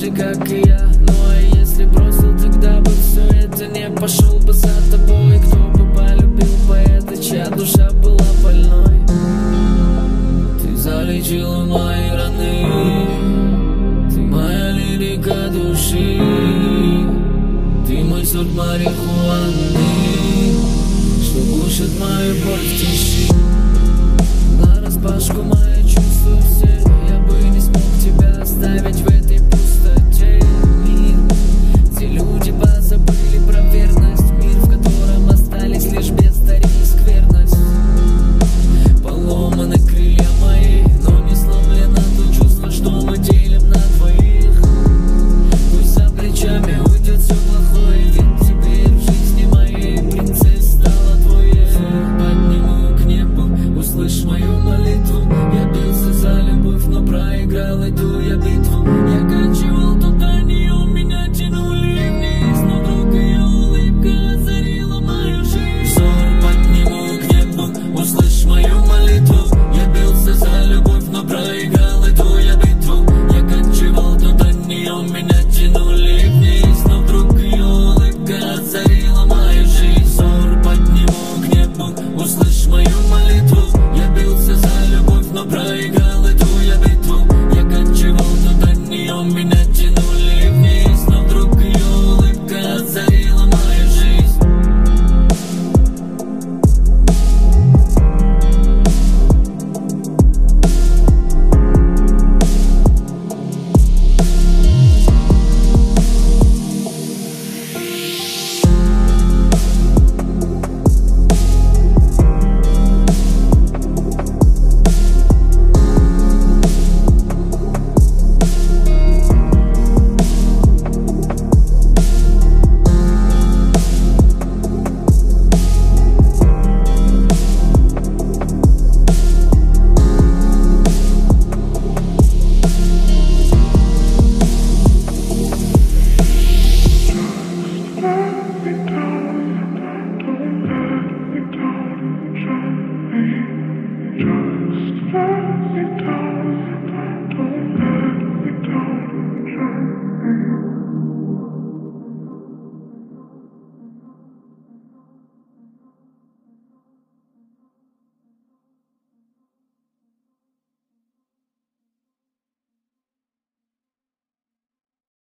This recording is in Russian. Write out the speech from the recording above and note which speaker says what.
Speaker 1: же, как и я. Ну а если бросил, тогда бы все это не пошел бы за тобой. Кто бы полюбил поэта, чья душа была больной. Ты залечила мои раны, ты моя лирика души, ты мой сорт марихуаны, что глушит мою боль в тиши. Нараспашку мои чувства все, я бы не смог тебя оставить в этой пустоте. Мир, где люди позабыли про верность, мир, в котором остались лишь бездарь и скверность. Поломаны крылья мои, но не сломлено то чувство, что мы делим на двоих. Пусть за плечами уйдет все плохое, ведь теперь в жизни моей принцесс стала твой я. Подниму к небу, услышь мою молитву. Я бился за любовь, но проиграл эту